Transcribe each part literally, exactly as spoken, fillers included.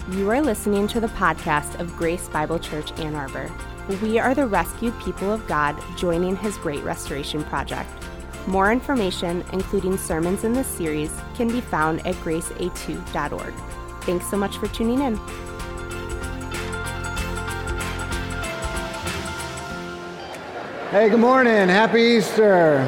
You are listening to the podcast of Grace Bible Church Ann Arbor. We are the rescued people of God joining His Great Restoration Project. More information, including sermons in this series, can be found at grace a two dot org. Thanks so much for tuning in. Hey, good morning. Happy Easter.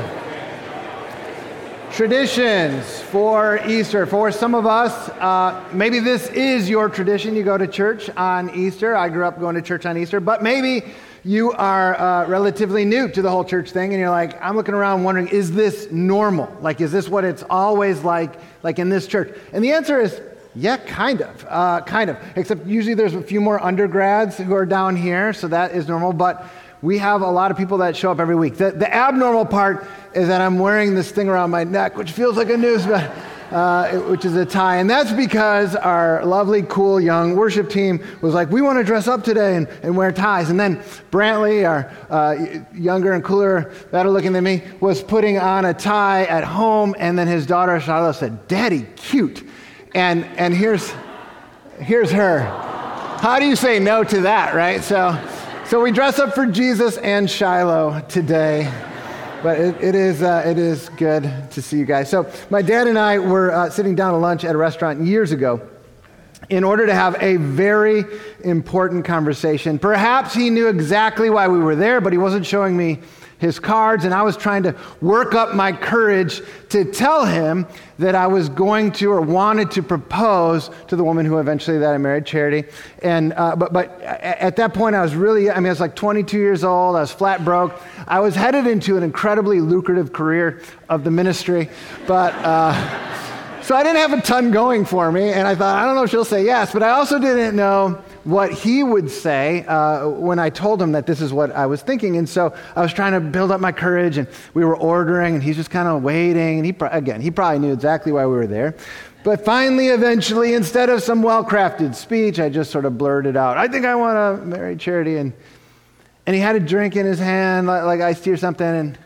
Traditions for Easter. For some of us, uh, maybe this is your tradition. You go to church on Easter. I grew up going to church on Easter, but maybe you are uh, relatively new to the whole church thing, and you're like, I'm looking around wondering, is this normal? Like, is this what it's always like, like in this church? And the answer is, yeah, kind of, uh, kind of. Except usually there's a few more undergrads who are down here, so that is normal, but we have a lot of people that show up every week. The, the abnormal part is that I'm wearing this thing around my neck, which feels like a noose, but uh, it, which is a tie. And that's because our lovely, cool, young worship team was like, we want to dress up today and, and wear ties. And then Brantley, our uh, younger and cooler, better looking than me, was putting on a tie at home. And then his daughter, Shiloh, said, Daddy, cute. And and here's here's her. How do you say no to that, right? So... So we dress up for Jesus and Shiloh today, but it, it is uh, it is good to see you guys. So my dad and I were uh, sitting down to lunch at a restaurant years ago in order to have a very important conversation. Perhaps he knew exactly why we were there, but he wasn't showing me his cards, and I was trying to work up my courage to tell him that I was going to or wanted to propose to the woman who eventually that I married, Charity. And uh, but but at that point, I was really, I mean, I was like twenty-two years old. I was flat broke. I was headed into an incredibly lucrative career of the ministry, but uh, so I didn't have a ton going for me. And I thought, I don't know if she'll say yes, but I also didn't know what he would say uh, when I told him that this is what I was thinking. And so I was trying to build up my courage, and we were ordering, and he's just kind of waiting. And he, pro- again, he probably knew exactly why we were there. But finally, eventually, instead of some well-crafted speech, I just sort of blurted out, I think I want to marry Charity. And and he had a drink in his hand, like, like iced tea or something. And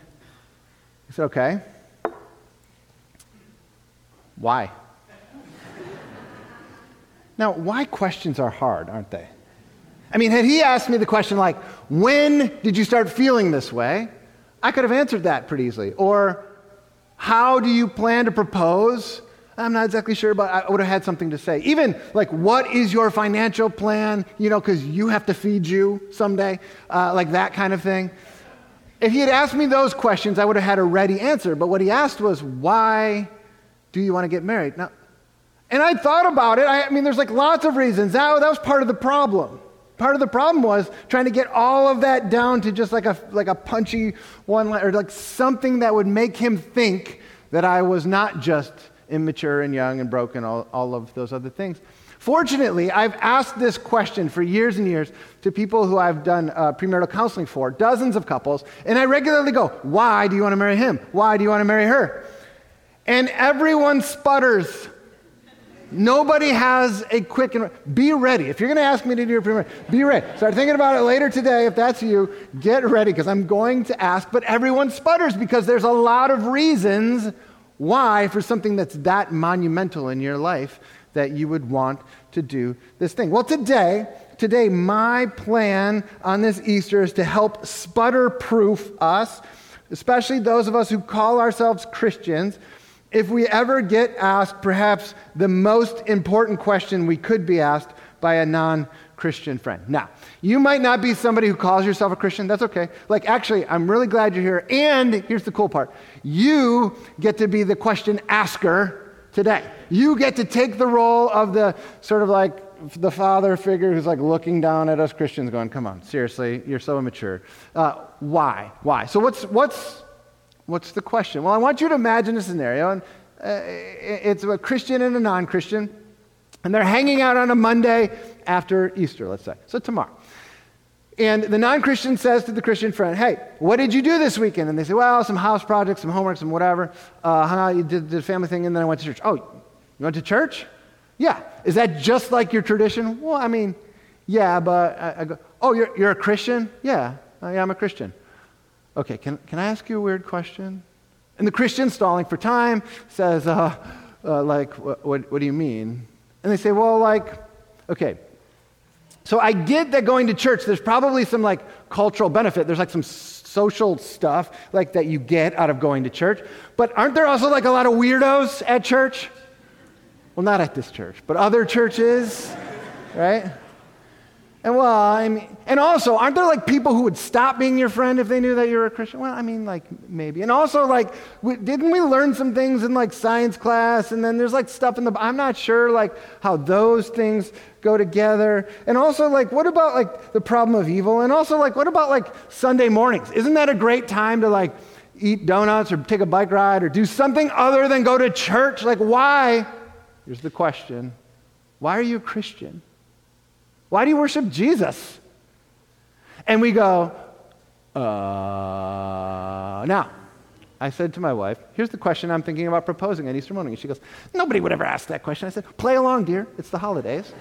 he said, okay. Why? Now, why questions are hard, aren't they? I mean, had he asked me the question like, when did you start feeling this way? I could have answered that pretty easily. Or, how do you plan to propose? I'm not exactly sure, but I would have had something to say. Even like, what is your financial plan? You know, because you have to feed you someday, uh, like that kind of thing. If he had asked me those questions, I would have had a ready answer. But what he asked was, why do you want to get married? Now, and I thought about it. I, I mean, there's like lots of reasons. That, that was part of the problem. Part of the problem was trying to get all of that down to just like a like a punchy one line, or like something that would make him think that I was not just immature and young and broken, all, all of those other things. Fortunately, I've asked this question for years and years to people who I've done uh, premarital counseling for, dozens of couples, and I regularly go, why do you want to marry him? Why do you want to marry her? And everyone sputters. Nobody has a quick and be ready. If you're going to ask me to do your premarital, be ready. Start thinking about it later today. If that's you, get ready, because I'm going to ask. But everyone sputters because there's a lot of reasons why for something that's that monumental in your life that you would want to do this thing. Well, today, today my plan on this Easter is to help sputter-proof us, especially those of us who call ourselves Christians, if we ever get asked perhaps the most important question we could be asked by a non-Christian friend. Now, you might not be somebody who calls yourself a Christian. That's okay. Like, actually, I'm really glad you're here. And here's the cool part. You get to be the question asker today. You get to take the role of the sort of like the father figure who's like looking down at us Christians going, come on, seriously, you're so immature. Uh, why? Why? So what's what's What's the question? Well, I want you to imagine a scenario, and uh, it's a Christian and a non-Christian, and they're hanging out on a Monday after Easter, let's say, so tomorrow. And the non-Christian says to the Christian friend, hey, what did you do this weekend? And they say, well, some house projects, some homework, some whatever. Uh, hung out, you did the family thing, and then I went to church. Oh, you went to church? Yeah. Is that just like your tradition? Well, I mean, yeah, but I, I go, oh, you're, you're a Christian? Yeah, uh, yeah, I'm a Christian. Okay, can can I ask you a weird question? And the Christian, stalling for time, says, uh, uh, like, what, what, what do you mean? And they say, well, like, Okay. So I get that going to church, there's probably some like cultural benefit. There's like some social stuff like that you get out of going to church. But aren't there also like a lot of weirdos at church? Well, not at this church, but other churches, right? And well, I mean, and also, aren't there like people who would stop being your friend if they knew that you were a Christian? Well, I mean, like maybe. And also, like, we, didn't we learn some things in like science class? And then there's like stuff in the, I'm not sure like how those things go together. And also, like, what about like the problem of evil? And also, like, what about like Sunday mornings? Isn't that a great time to like eat donuts or take a bike ride or do something other than go to church? Like, why? Here's the question. Why are you a Christian? Why do you worship Jesus? And we go, uh, now, I said to my wife, here's the question I'm thinking about proposing on Easter morning. And she goes, nobody would ever ask that question. I said, play along, dear. It's the holidays.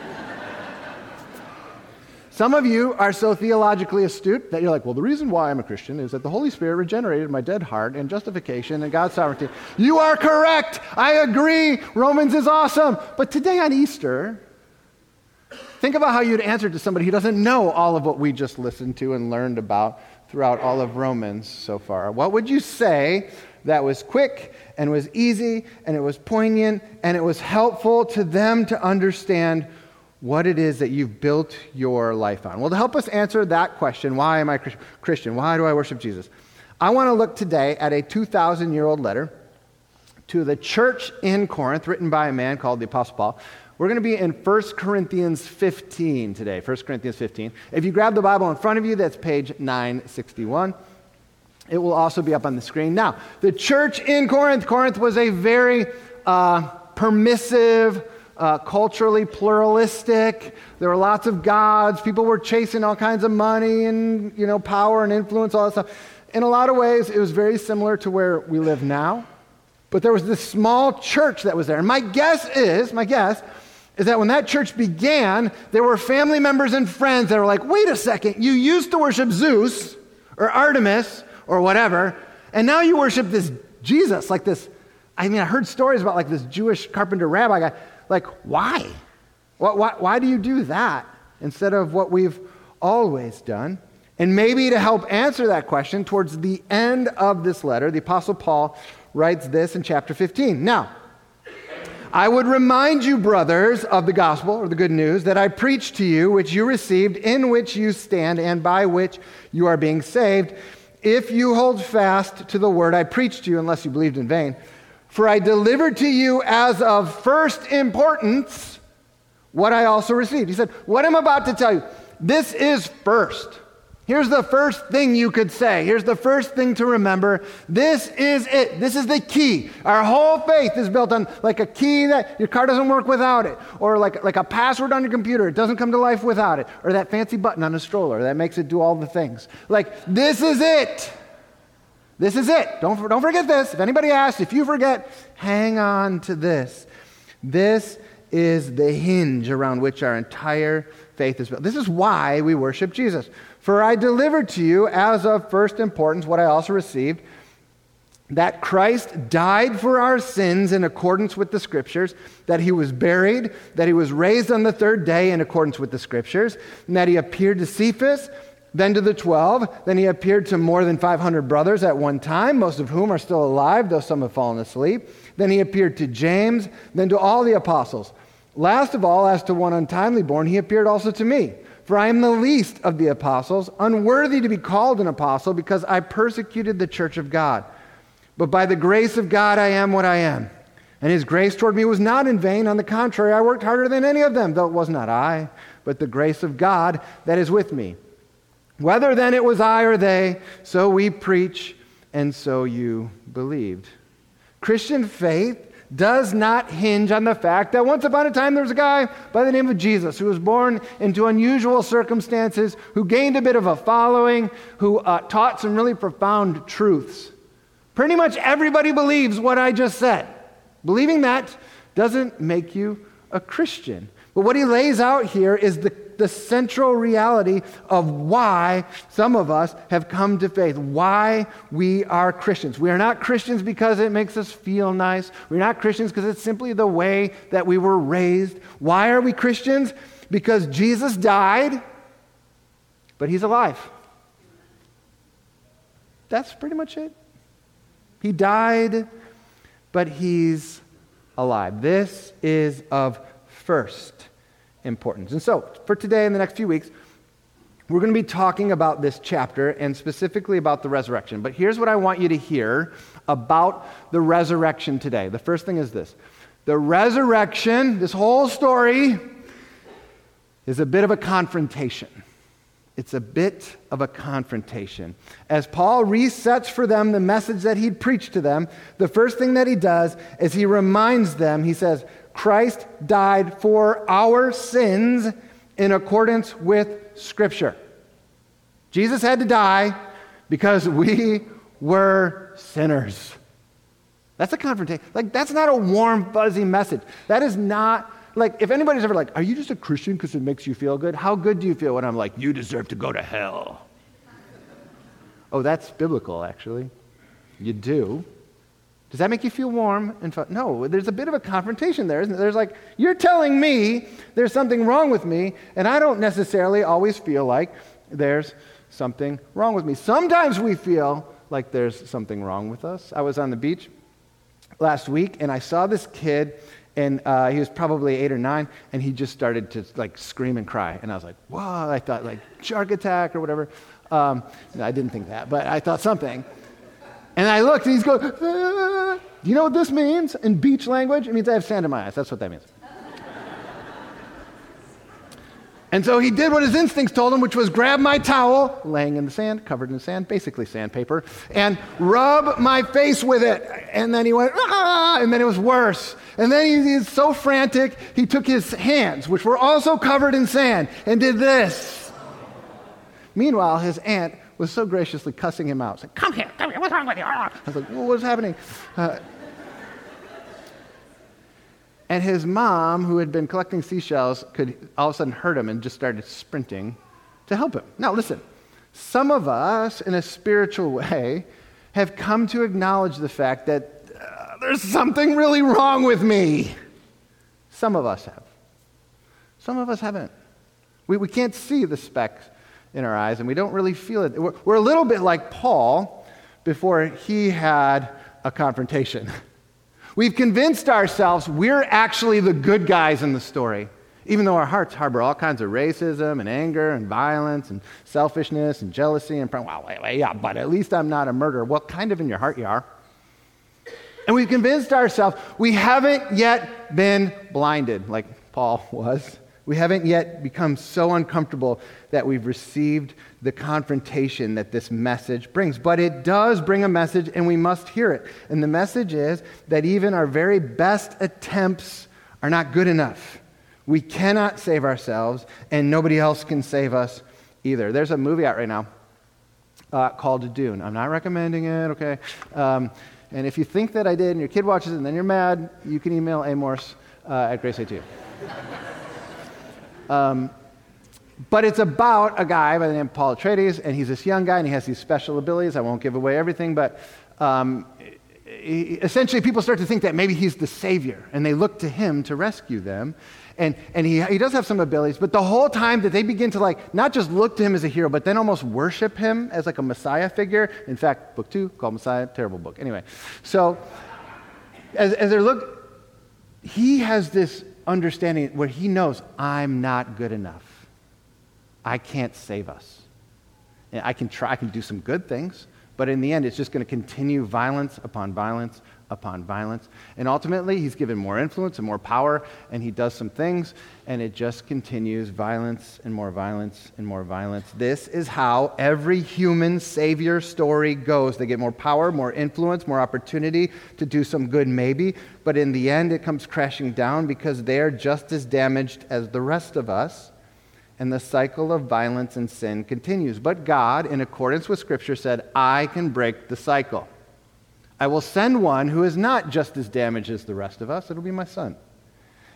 Some of you are so theologically astute that you're like, well, the reason why I'm a Christian is that the Holy Spirit regenerated my dead heart and justification and God's sovereignty. You are correct. I agree. Romans is awesome. But today on Easter, think about how you'd answer to somebody who doesn't know all of what we just listened to and learned about throughout all of Romans so far. What would you say that was quick and was easy and it was poignant and it was helpful to them to understand what it is that you've built your life on? Well, to help us answer that question, why am I Christian? Why do I worship Jesus? I want to look today at a two thousand year old letter to the church in Corinth written by a man called the Apostle Paul. We're going to be in First Corinthians fifteen today, First Corinthians fifteen. If you grab the Bible in front of you, that's page nine sixty-one. It will also be up on the screen. Now, the church in Corinth, Corinth was a very uh, permissive, uh, culturally pluralistic. There were lots of gods. People were chasing all kinds of money and, you know, power and influence, all that stuff. In a lot of ways, it was very similar to where we live now. But there was this small church that was there. And my guess is, my guess is that when that church began, there were family members and friends that were like, wait a second, you used to worship Zeus or Artemis or whatever, and now you worship this Jesus, like this. I mean, I heard stories about like this Jewish carpenter rabbi guy. Like, why? Why, why, why do you do that instead of what we've always done? And maybe to help answer that question, towards the end of this letter, the Apostle Paul writes this in chapter fifteen. Now, I would remind you, brothers, of the gospel, or the good news, that I preached to you, which you received, in which you stand, and by which you are being saved, if you hold fast to the word I preached to you, unless you believed in vain. For I delivered to you as of first importance what I also received. He said, what I'm about to tell you, this is first. Here's the first thing you could say. Here's the first thing to remember. This is it. This is the key. Our whole faith is built on like a key that your car doesn't work without it, or like, like a password on your computer. It doesn't come to life without it, or that fancy button on a stroller that makes it do all the things. Like, this is it. This is it. Don't, don't forget this. If anybody asks, if you forget, hang on to this. This is the hinge around which our entire faith is built. This is why we worship Jesus. For I delivered to you as of first importance what I also received, that Christ died for our sins in accordance with the Scriptures, that he was buried, that he was raised on the third day in accordance with the Scriptures, and that he appeared to Cephas, then to the twelve, then he appeared to more than five hundred brothers at one time, most of whom are still alive, though some have fallen asleep. Then he appeared to James, then to all the apostles. Last of all, as to one untimely born, he appeared also to me. For I am the least of the apostles, unworthy to be called an apostle, because I persecuted the church of God. But by the grace of God I am what I am. And his grace toward me was not in vain. On the contrary, I worked harder than any of them, though it was not I, but the grace of God that is with me. Whether then it was I or they, so we preach, and so you believed. Christian faith does not hinge on the fact that once upon a time there was a guy by the name of Jesus who was born into unusual circumstances, who gained a bit of a following, who uh, taught some really profound truths. Pretty much everybody believes what I just said. Believing that doesn't make you a Christian. But what he lays out here is the the central reality of why some of us have come to faith, why we are Christians. We are not Christians because it makes us feel nice. We're not Christians because it's simply the way that we were raised. Why are we Christians? Because Jesus died, but he's alive. That's pretty much it. He died, but he's alive. This is of first importance. And so, for today and the next few weeks, we're going to be talking about this chapter and specifically about the resurrection. But here's what I want you to hear about the resurrection today. The first thing is this. The resurrection, this whole story, is a bit of a confrontation. It's a bit of a confrontation. As Paul resets for them the message that he'd preached to them, the first thing that he does is he reminds them, he says, Christ died for our sins in accordance with Scripture. Jesus had to die because we were sinners. That's a confrontation. Like, that's not a warm, fuzzy message. That is not... Like, if anybody's ever like, are you just a Christian because it makes you feel good? How good do you feel when I'm like, you deserve to go to hell? Oh, that's biblical, actually. You do. Does that make you feel warm and fun? No, there's a bit of a confrontation there, isn't there? There's like, you're telling me there's something wrong with me, and I don't necessarily always feel like there's something wrong with me. Sometimes we feel like there's something wrong with us. I was on the beach last week, and I saw this kid. And uh, he was probably eight or nine, and he just started to like scream and cry. And I was like, whoa, I thought like shark attack or whatever. Um, no, I didn't think that, but I thought something. And I looked, and he's going, ah. Do you know what this means in beach language? It means I have sand in my eyes. That's what that means. And so he did what his instincts told him, which was grab my towel, laying in the sand, covered in sand, basically sandpaper, and rub my face with it. And then he went, ah, and then it was worse. And then he, he's so frantic, he took his hands, which were also covered in sand, and did this. Meanwhile, his aunt was so graciously cussing him out. Saying, come here, come here, what's wrong with you? I was like, well, what's happening? Uh, And his mom, who had been collecting seashells, could all of a sudden heard him and just started sprinting to help him. Now listen, some of us, in a spiritual way, have come to acknowledge the fact that uh, there's something really wrong with me. Some of us have. Some of us haven't. We, we can't see the specks in our eyes, and we don't really feel it. We're, we're a little bit like Paul before he had a confrontation. We've convinced ourselves we're actually the good guys in the story, even though our hearts harbor all kinds of racism and anger and violence and selfishness and jealousy and, well, wait, wait, yeah, but at least I'm not a murderer. Well, kind of in your heart you are. And we've convinced ourselves we haven't yet been blinded like Paul was. We haven't yet become so uncomfortable that we've received the confrontation that this message brings. But it does bring a message, and we must hear it. And the message is that even our very best attempts are not good enough. We cannot save ourselves, and nobody else can save us either. There's a movie out right now uh, called Dune. I'm not recommending it, okay? Um, and if you think that I did, and your kid watches it, and then you're mad, you can email Amorse uh, at Grace A two. Um, but it's about a guy by the name of Paul Atreides, and he's this young guy, and he has these special abilities. I won't give away everything, but um, he, essentially people start to think that maybe he's the savior, and they look to him to rescue them. And and he he does have some abilities, but the whole time that they begin to like not just look to him as a hero, but then almost worship him as like a Messiah figure. In fact, book two called Messiah, terrible book. Anyway, so as as they look, he has this understanding where he knows I'm not good enough. I can't save us. And I can try, I can do some good things, but in the end, it's just going to continue violence upon violence upon violence. And ultimately, he's given more influence and more power, and he does some things, and it just continues violence and more violence and more violence. This is how every human savior story goes. They get more power, more influence, more opportunity to do some good maybe, but in the end, it comes crashing down because they're just as damaged as the rest of us, and the cycle of violence and sin continues. But God, in accordance with Scripture, said, I can break the cycle. I will send one who is not just as damaged as the rest of us. It'll be my son.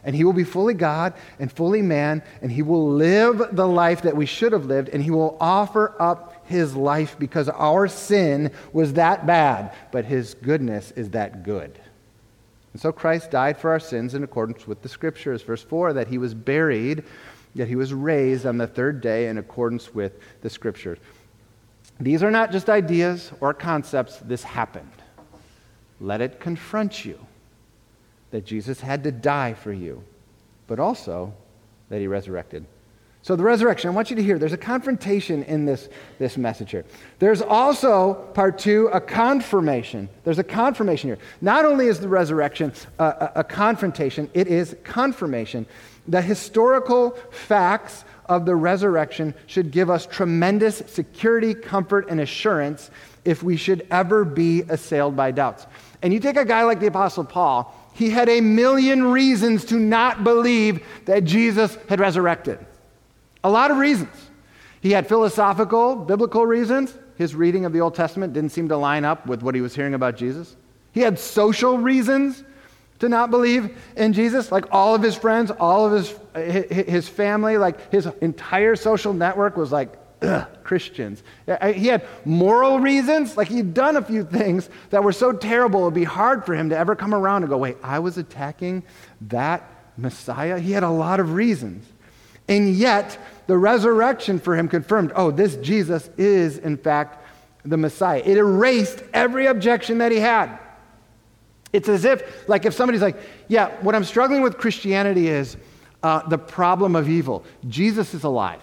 And he will be fully God and fully man, and he will live the life that we should have lived, and he will offer up his life because our sin was that bad, but his goodness is that good. And so Christ died for our sins in accordance with the Scriptures. Verse four, that he was buried, yet he was raised on the third day in accordance with the Scriptures. These are not just ideas or concepts. This happened. Let it confront you that Jesus had to die for you, but also that he resurrected. So the resurrection, I want you to hear, there's a confrontation in this, this message here. There's also, part two, a confirmation. There's a confirmation here. Not only is the resurrection a, a, a confrontation, it is confirmation. The historical facts of the resurrection should give us tremendous security, comfort, and assurance if we should ever be assailed by doubts. And you take a guy like the Apostle Paul, he had a million reasons to not believe that Jesus had resurrected. A lot of reasons. He had philosophical, biblical reasons. His reading of the Old Testament didn't seem to line up with what he was hearing about Jesus. He had social reasons to not believe in Jesus. Like all of his friends, all of his, his family, like his entire social network was like, ugh, Christians. He had moral reasons. Like he'd done a few things that were so terrible it would be hard for him to ever come around and go, wait, I was attacking that Messiah? He had a lot of reasons. And yet, the resurrection for him confirmed, oh, this Jesus is, in fact, the Messiah. It erased every objection that he had. It's as if, like if somebody's like, yeah, what I'm struggling with Christianity is uh, the problem of evil. Jesus is alive.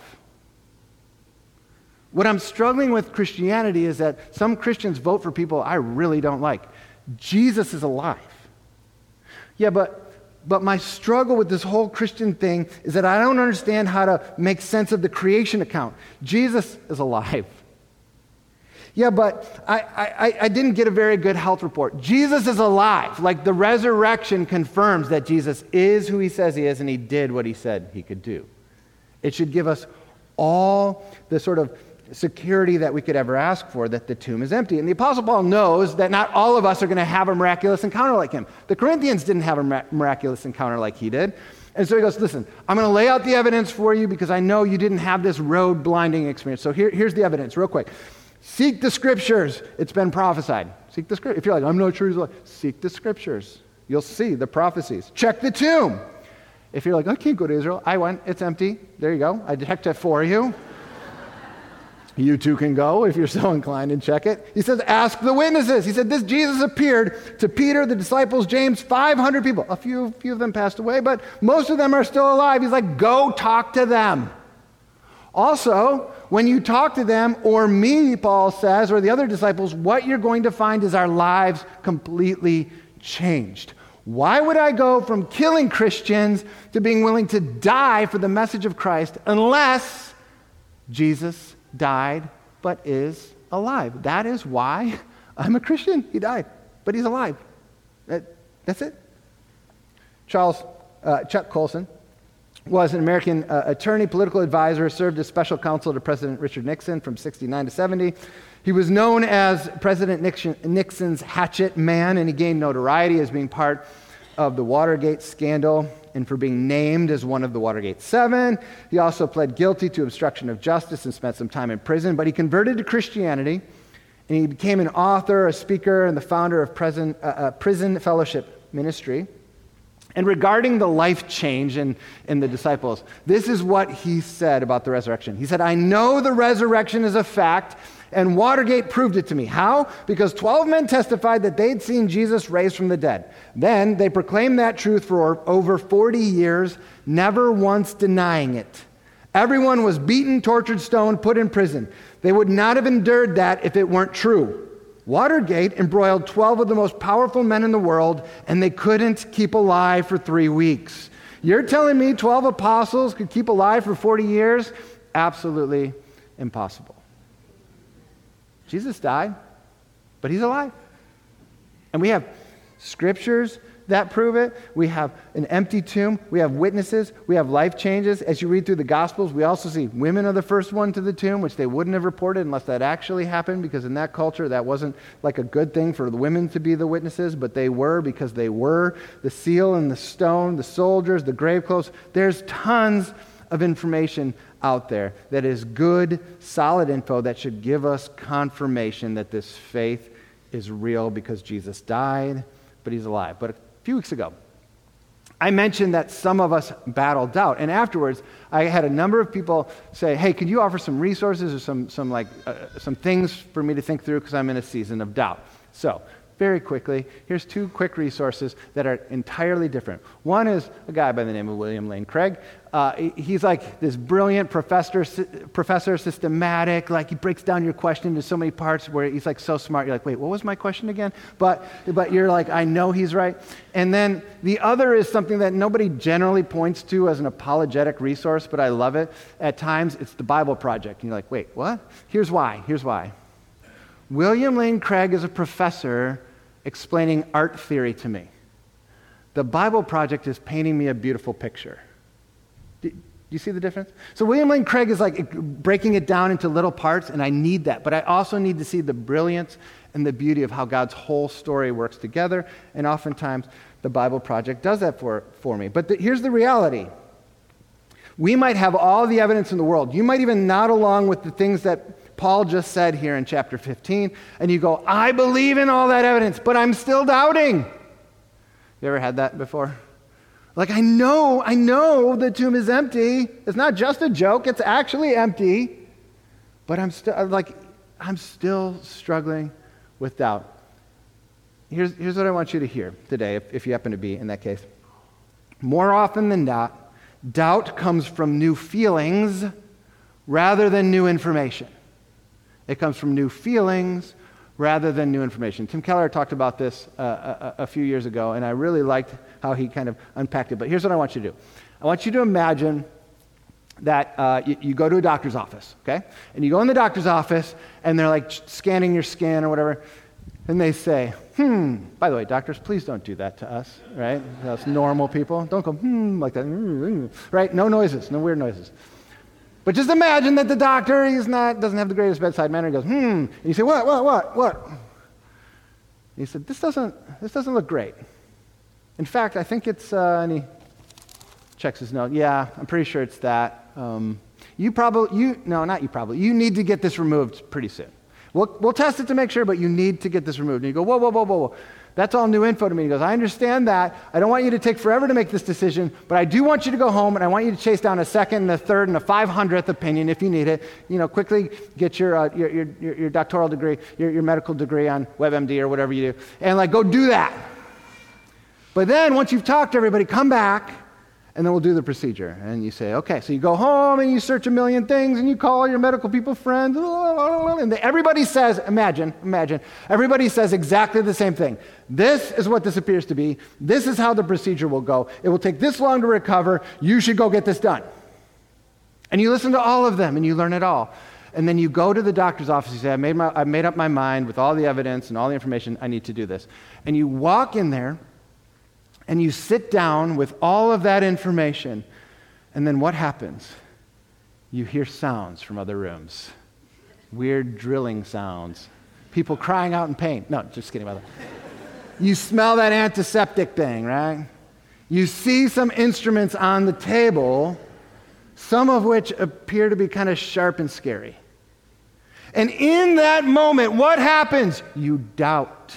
What I'm struggling with Christianity is that some Christians vote for people I really don't like. Jesus is alive. Yeah, but but my struggle with this whole Christian thing is that I don't understand how to make sense of the creation account. Jesus is alive. Yeah, but I, I, I didn't get a very good health report. Jesus is alive. Like the resurrection confirms that Jesus is who he says he is and he did what he said he could do. It should give us all the sort of security that we could ever ask for, that the tomb is empty. And the Apostle Paul knows that not all of us are going to have a miraculous encounter like him. The Corinthians didn't have a miraculous encounter like he did. And so he goes, listen, I'm going to lay out the evidence for you because I know you didn't have this road blinding experience. So here, here's the evidence real quick. Seek the Scriptures. It's been prophesied. Seek the Scriptures. If you're like, I'm not sure he's alive, seek the Scriptures. You'll see the prophecies. Check the tomb. If you're like, I can't go to Israel. I went. It's empty. There you go. I checked it for you. You too can go if you're so inclined and check it. He says, ask the witnesses. He said, this Jesus appeared to Peter, the disciples, James, five hundred people. A few, few of them passed away, but most of them are still alive. He's like, go talk to them. Also, when you talk to them, or me, Paul says, or the other disciples, what you're going to find is our lives completely changed. Why would I go from killing Christians to being willing to die for the message of Christ unless Jesus died but is alive? That is why I'm a Christian. He died, but he's alive. That, that's it. Charles uh, Chuck Colson was an American uh, attorney, political advisor, served as special counsel to President Richard Nixon from sixty-nine to seventy. He was known as President Nixon, Nixon's hatchet man, and he gained notoriety as being part of the Watergate scandal and for being named as one of the Watergate Seven. He also pled guilty to obstruction of justice and spent some time in prison, but he converted to Christianity, and he became an author, a speaker, and the founder of Prison, uh, uh, Prison Fellowship Ministry. And regarding the life change in, in the disciples, this is what he said about the resurrection. He said, I know the resurrection is a fact, and Watergate proved it to me. How? Because twelve men testified that they'd seen Jesus raised from the dead. Then they proclaimed that truth for over forty years, never once denying it. Everyone was beaten, tortured, stoned, put in prison. They would not have endured that if it weren't true. Watergate embroiled twelve of the most powerful men in the world, and they couldn't keep alive for three weeks. You're telling me twelve apostles could keep alive for forty years? Absolutely impossible. Jesus died, but he's alive. And we have scriptures that prove it. We have an empty tomb. We have witnesses. We have life changes. As you read through the Gospels, we also see women are the first one to the tomb, which they wouldn't have reported unless that actually happened, because in that culture, that wasn't like a good thing for the women to be the witnesses, but they were, because they were. The seal and the stone, the soldiers, the grave clothes. There's tons of information out there that is good, solid info that should give us confirmation that this faith is real, because Jesus died, but he's alive. But a few weeks ago, I mentioned that some of us battle doubt, and afterwards, I had a number of people say, "Hey, could you offer some resources or some some like uh, some things for me to think through, because I'm in a season of doubt?" So, very quickly, here's two quick resources that are entirely different. One is a guy by the name of William Lane Craig. Uh, he's like this brilliant professor, professor, systematic, like he breaks down your question into so many parts where he's like so smart. You're like, wait, what was my question again? But but you're like, I know he's right. And then the other is something that nobody generally points to as an apologetic resource, but I love it. At times, it's the Bible Project. And you're like, wait, what? Here's why. Here's why. William Lane Craig is a professor explaining art theory to me. The Bible Project is painting me a beautiful picture. Do you see the difference? So William Lane Craig is like breaking it down into little parts, and I need that. But I also need to see the brilliance and the beauty of how God's whole story works together, and oftentimes the Bible Project does that for, for me. But the, here's the reality. We might have all the evidence in the world. You might even nod along with the things that Paul just said here in chapter fifteen, and you go, I believe in all that evidence, but I'm still doubting. You ever had that before? Like, I know, I know the tomb is empty. It's not just a joke, it's actually empty. But I'm still, like, I'm still struggling with doubt. Here's, here's what I want you to hear today, if, if you happen to be in that case. More often than not, doubt comes from new feelings rather than new information. It comes from new feelings rather than new information. Tim Keller talked about this uh, a, a few years ago, and I really liked how he kind of unpacked it. But here's what I want you to do. I want you to imagine that uh, you, you go to a doctor's office, okay? And you go in the doctor's office, and they're like scanning your skin or whatever, and they say, hmm, by the way, doctors, please don't do that to us, right? Us normal people. Don't go, hmm, like that, right? No noises, no weird noises. But just imagine that the doctor, he's not, doesn't have the greatest bedside manner. He goes, hmm. And you say, what, what, what, what? And he said, this doesn't, this doesn't look great. In fact, I think it's, uh, and he checks his note. Yeah, I'm pretty sure it's that. Um, you probably, you, no, not you probably. You need to get this removed pretty soon. We'll, we'll test it to make sure, but you need to get this removed. And you go, whoa, whoa, whoa, whoa, whoa. That's all new info to me. He goes, I understand that. I don't want you to take forever to make this decision, but I do want you to go home, and I want you to chase down a second and a third and a five hundredth opinion if you need it. You know, quickly get your uh, your, your your doctoral degree, your, your medical degree on WebMD or whatever you do, and like go do that. But then once you've talked to everybody, come back, and then we'll do the procedure. And you say, okay, so you go home and you search a million things and you call your medical people friends, and everybody says, imagine, imagine, everybody says exactly the same thing. This is what this appears to be. This is how the procedure will go. It will take this long to recover. You should go get this done. And you listen to all of them and you learn it all. And then you go to the doctor's office. You say, I made, my, I made up my mind with all the evidence and all the information. I need to do this. And you walk in there and you sit down with all of that information, and then what happens? You hear sounds from other rooms. Weird drilling sounds. People crying out in pain. No, just kidding about that. You smell that antiseptic thing, right? You see some instruments on the table, some of which appear to be kind of sharp and scary. And in that moment, what happens? You doubt.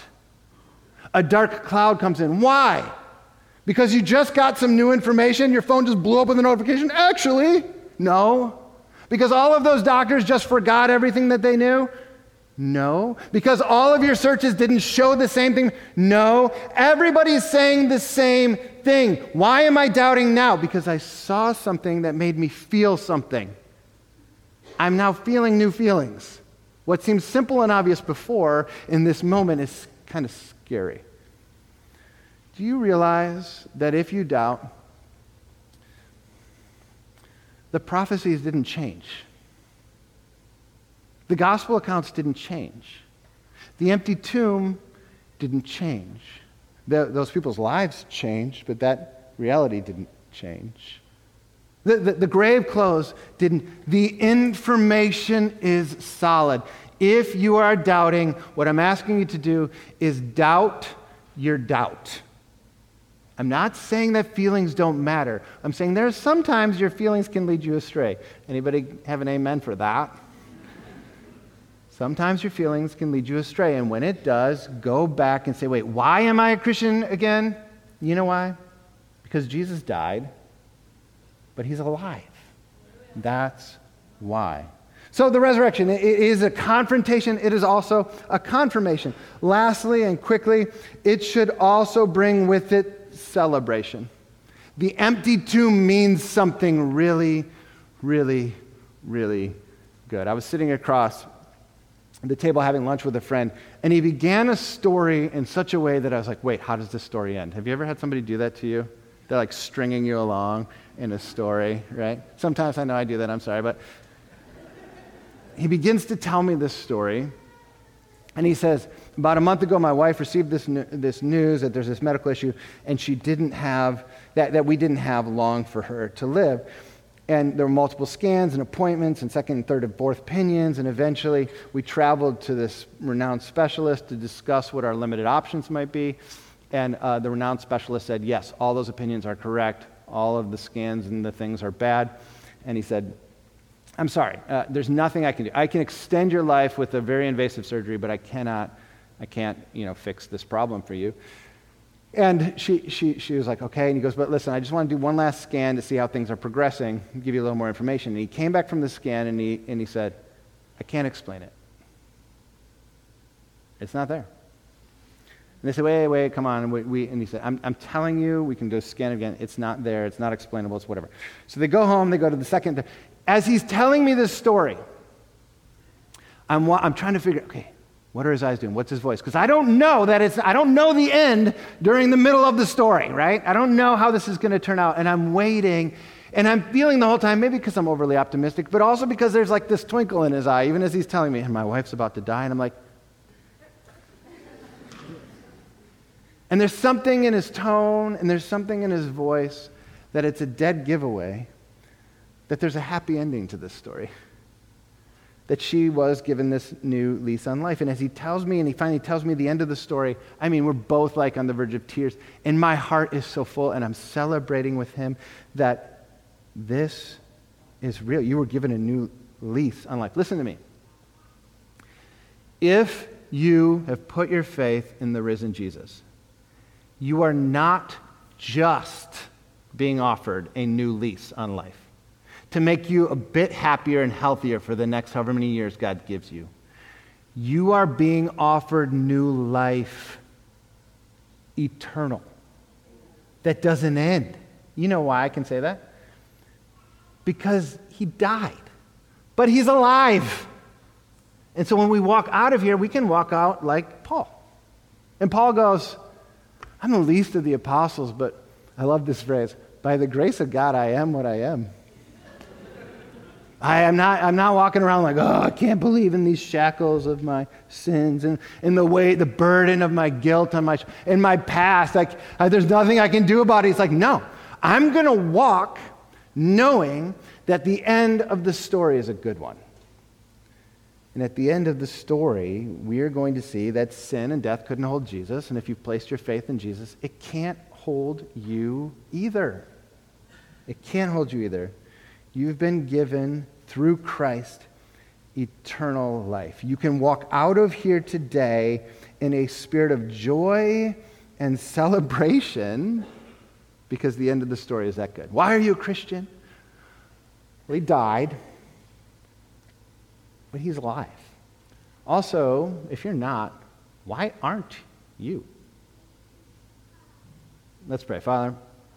A dark cloud comes in. Why? Because you just got some new information, your phone just blew up with a notification? Actually, no. Because all of those doctors just forgot everything that they knew? No. Because all of your searches didn't show the same thing? No. Everybody's saying the same thing. Why am I doubting now? Because I saw something that made me feel something. I'm now feeling new feelings. What seemed simple and obvious before in this moment is kind of scary. Do you realize that if you doubt, the prophecies didn't change? The gospel accounts didn't change. The empty tomb didn't change. The, those people's lives changed, but that reality didn't change. The, the, the grave clothes didn't. The information is solid. If you are doubting, what I'm asking you to do is doubt your doubt. I'm not saying that feelings don't matter. I'm saying there's sometimes your feelings can lead you astray. Anybody have an amen for that? Sometimes your feelings can lead you astray, and when it does, go back and say, wait, why am I a Christian again? You know why? Because Jesus died, but he's alive. That's why. So the resurrection, it is a confrontation. It is also a confirmation. Lastly and quickly, it should also bring with it celebration. The empty tomb means something really, really, really good. I was sitting across the table having lunch with a friend, and he began a story in such a way that I was like, wait, how does this story end? Have you ever had somebody do that to you? They're like stringing you along in a story, right? Sometimes I know I do that, I'm sorry, but he begins to tell me this story, and he says, about a month ago, my wife received this this news that there's this medical issue, and she didn't have, that, that we didn't have long for her to live. And there were multiple scans and appointments and second and third and fourth opinions, and eventually we traveled to this renowned specialist to discuss what our limited options might be. And uh, the renowned specialist said, yes, all those opinions are correct. All of the scans and the things are bad. And he said, I'm sorry, uh, there's nothing I can do. I can extend your life with a very invasive surgery, but I cannot, I can't, you know, fix this problem for you. And she, she, she was like, okay. And he goes, but listen, I just want to do one last scan to see how things are progressing, give you a little more information. And he came back from the scan, and he, and he said, I can't explain it. It's not there. And they said, wait, wait, come on. And, we, we, and he said, I'm, I'm telling you, we can do a scan again. It's not there. It's not explainable. It's whatever. So they go home. They go to the second. As he's telling me this story, I'm, I'm trying to figure, okay, what are his eyes doing? What's his voice? Because I don't know that it's, I don't know the end during the middle of the story, right? I don't know how this is going to turn out. And I'm waiting, and I'm feeling the whole time, maybe because I'm overly optimistic, but also because there's like this twinkle in his eye, even as he's telling me, and my wife's about to die, and I'm like, and there's something in his tone, and there's something in his voice that it's a dead giveaway, that there's a happy ending to this story. That she was given this new lease on life. And as he tells me, and he finally tells me the end of the story, I mean, we're both like on the verge of tears. And my heart is so full, and I'm celebrating with him that this is real. You were given a new lease on life. Listen to me. If you have put your faith in the risen Jesus, you are not just being offered a new lease on life to make you a bit happier and healthier for the next however many years God gives you. You are being offered new life, eternal, that doesn't end. You know why I can say that? Because he died, but he's alive. And so when we walk out of here, we can walk out like Paul. And Paul goes, I'm the least of the apostles, but I love this phrase, by the grace of God, I am what I am. I am not, I'm not walking around like, oh, I can't believe in these shackles of my sins and in the weight, the burden of my guilt on my, in my past. Like, uh, there's nothing I can do about it. It's like, no, I'm going to walk knowing that the end of the story is a good one. And at the end of the story, we are going to see that sin and death couldn't hold Jesus. And if you've placed your faith in Jesus, it can't hold you either. It can't hold you either. You've been given, through Christ, eternal life. You can walk out of here today in a spirit of joy and celebration because the end of the story is that good. Why are you a Christian? Well, he died, but he's alive. Also, if you're not, why aren't you? Let's pray. Father,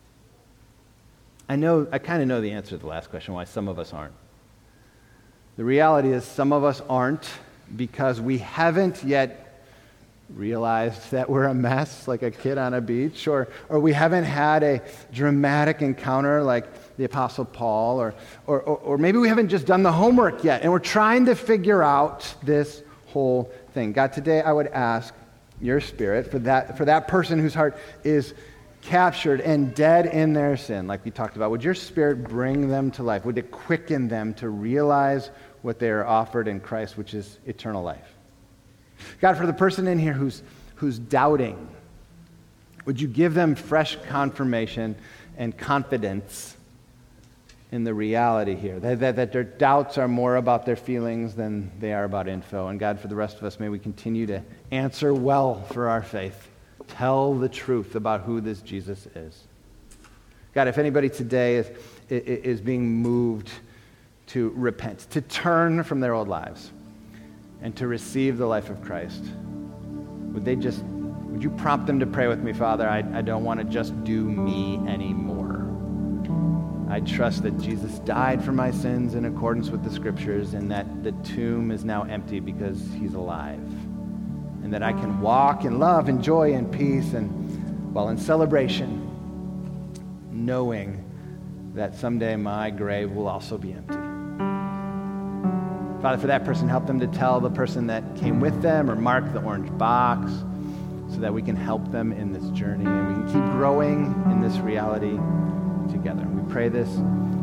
I know, I kind of know the answer to the last question, why some of us aren't. The reality is some of us aren't because we haven't yet realized that we're a mess like a kid on a beach, or, or we haven't had a dramatic encounter like the Apostle Paul, or, or, or, or maybe we haven't just done the homework yet, and we're trying to figure out this whole thing. God, today I would ask your Spirit, for that, for that person whose heart is captured and dead in their sin, like we talked about, would your Spirit bring them to life? Would it quicken them to realize what they are offered in Christ, which is eternal life? God, for the person in here who's, who's doubting, would you give them fresh confirmation and confidence in the reality here, that, that, that their doubts are more about their feelings than they are about info. And God, for the rest of us, may we continue to answer well for our faith. Tell the truth about who this Jesus is. God, if anybody today is, is being moved to repent, to turn from their old lives, and to receive the life of Christ, would they just, would you prompt them to pray with me, Father? I, I don't want to just do me anymore. I trust that Jesus died for my sins in accordance with the Scriptures, and that the tomb is now empty because he's alive. And that I can walk in love and joy and peace, and while in celebration, knowing that someday my grave will also be empty. Father, for that person, help them to tell the person that came with them, or mark the orange box, so that we can help them in this journey and we can keep growing in this reality together. We pray this